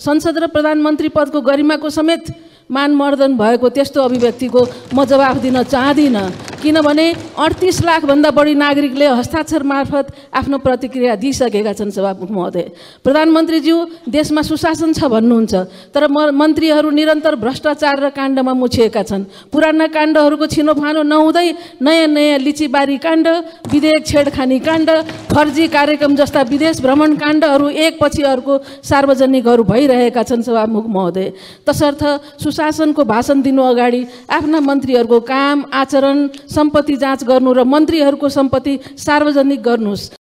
संसद र प्रधानमन्त्री पदको गरिमाको समेत मानमर्दन भएको त्यस्तो अभिव्यक्तिको म जवाफ दिन चाहदिनँ, किनभने 38 लाखभन्दा बढी नागरिकले हस्ताक्षर मार्फत आफ्नो प्रतिक्रिया दिइसकेका छन्। सभामुख महोदय, प्रधानमन्त्रीज्यू देशमा सुशासन छ भन्नुहुन्छ, तर मन्त्रीहरू निरन्तर भ्रष्टाचार र काण्डमा मुछिएका छन्। पुराना काण्डहरूको छिनोफानो नहुँदै नयाँ नयाँ लिचीबारी काण्ड, विधेयक छेडखानी काण्ड, फर्जी कार्यक्रम जस्ता विदेश भ्रमण काण्डहरू एकपछि अर्को सार्वजनिकहरू भइरहेका छन्। सभामुख महोदय, तसर्थ सुशासनको भाषण दिनु अगाडि आफ्ना मन्त्रीहरूको काम, आचरण, सम्पत्ति जाँच गर्नु र मन्त्रीहरूको सम्पत्ति सार्वजनिक गर्नुहोस्।